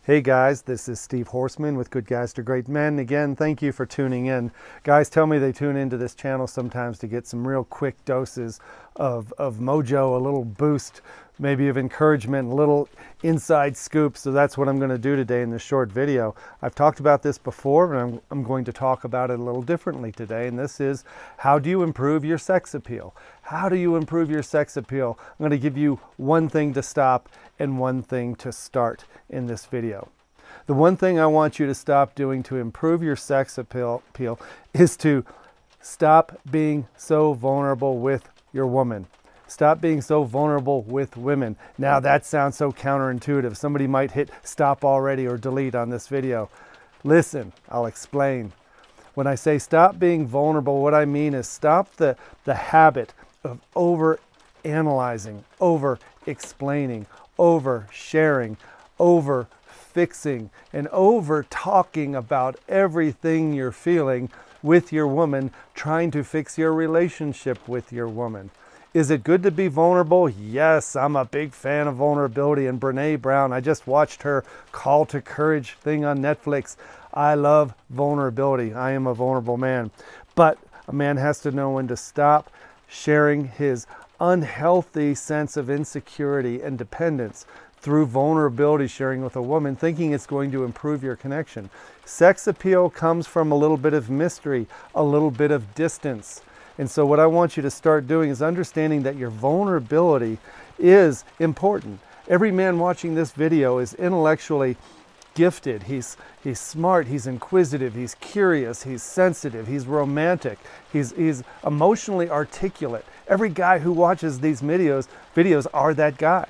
Hey guys, this is Steve Horseman with Good Guys to Great Men. Again, thank you for tuning in. Guys tell me they tune into this channel sometimes to get some real quick doses of mojo, a little boost, maybe of encouragement, a little inside scoop. So that's what I'm going to do today in this short video. I've talked about this before, and I'm going to talk about it a little differently today. And this is, how do you improve your sex appeal? How do you improve your sex appeal? I'm going to give you one thing to stop and one thing to start in this video. The one thing I want you to stop doing to improve your sex appeal is to stop being so vulnerable with your woman. Stop being so vulnerable with women. Now that sounds so counterintuitive. Somebody might hit stop already or delete on this video. Listen, I'll explain. When I say stop being vulnerable, what I mean is stop the habit of over analyzing, over explaining, over sharing, over fixing, and over talking about everything you're feeling with your woman, trying to fix your relationship with your woman. Is it good to be vulnerable? Yes, I'm a big fan of vulnerability. And Brene Brown, I just watched her Call to Courage thing on Netflix. I love vulnerability. I am a vulnerable man. But a man has to know when to stop sharing his unhealthy sense of insecurity and dependence through vulnerability sharing with a woman, thinking it's going to improve your connection. Sex appeal comes from a little bit of mystery, a little bit of distance. And so what I want you to start doing is understanding that your vulnerability is important. Every man watching this video is intellectually gifted. He's smart, he's inquisitive, he's curious, he's sensitive, he's romantic, he's emotionally articulate. Every guy who watches these videos are that guy.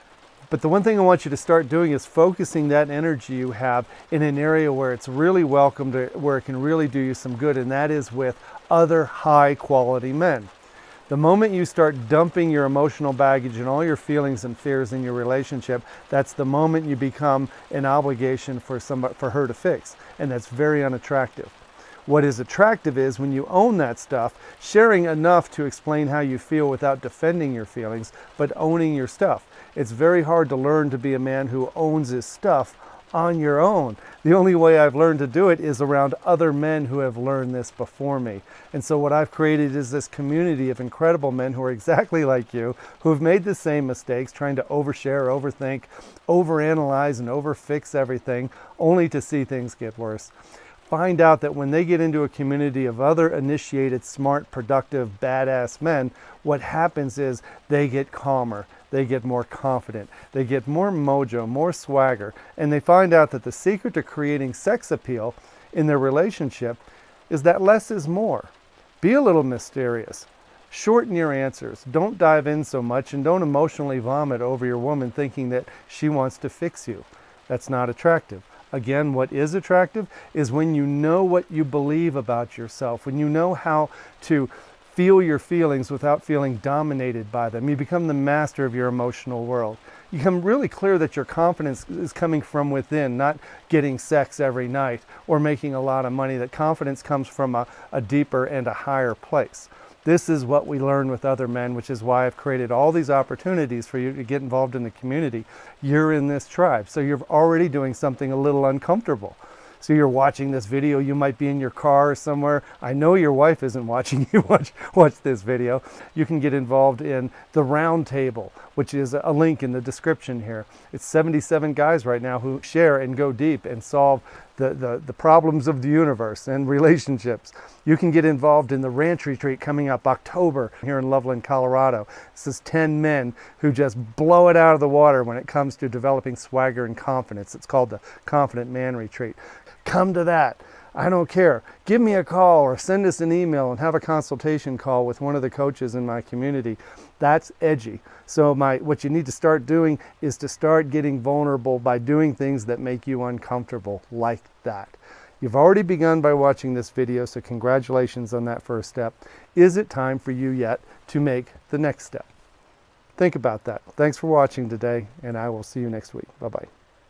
But the one thing I want you to start doing is focusing that energy you have in an area where it's really welcomed, where it can really do you some good, and that is with other high quality men. The moment you start dumping your emotional baggage and all your feelings and fears in your relationship, that's the moment you become an obligation for her to fix, and that's very unattractive. What is attractive is when you own that stuff, sharing enough to explain how you feel without defending your feelings, but owning your stuff. It's very hard to learn to be a man who owns his stuff on your own. The only way I've learned to do it is around other men who have learned this before me. And so what I've created is this community of incredible men who are exactly like you, who have made the same mistakes, trying to overshare, overthink, overanalyze, and overfix everything, only to see things get worse. Find out that when they get into a community of other initiated, smart, productive, badass men, what happens is they get calmer, they get more confident, they get more mojo, more swagger, and they find out that the secret to creating sex appeal in their relationship is that less is more. Be a little mysterious. Shorten your answers. Don't dive in so much, and don't emotionally vomit over your woman thinking that she wants to fix you. That's not attractive. Again, what is attractive is when you know what you believe about yourself, when you know how to feel your feelings without feeling dominated by them. You become the master of your emotional world. You become really clear that your confidence is coming from within, not getting sex every night or making a lot of money. That confidence comes from a deeper and a higher place. This is what we learn with other men, which is why I've created all these opportunities for you to get involved in the community. You're in this tribe, so you're already doing something a little uncomfortable. So you're watching this video, you might be in your car or somewhere. I know your wife isn't watching you watch this video. You can get involved in the Round Table, which is a link in the description here. It's 77 guys right now who share and go deep and solve the problems of the universe and relationships. You can get involved in the Ranch Retreat coming up October here in Loveland, Colorado. This is 10 men who just blow it out of the water when it comes to developing swagger and confidence. It's called the Confident Man Retreat. Come to that. I don't care. Give me a call or send us an email and have a consultation call with one of the coaches in my community. That's edgy. So what you need to start doing is to start getting vulnerable by doing things that make you uncomfortable, like that. You've already begun by watching this video, so congratulations on that first step. Is it time for you yet to make the next step? Think about that. Thanks for watching today, and I will see you next week. Bye-bye.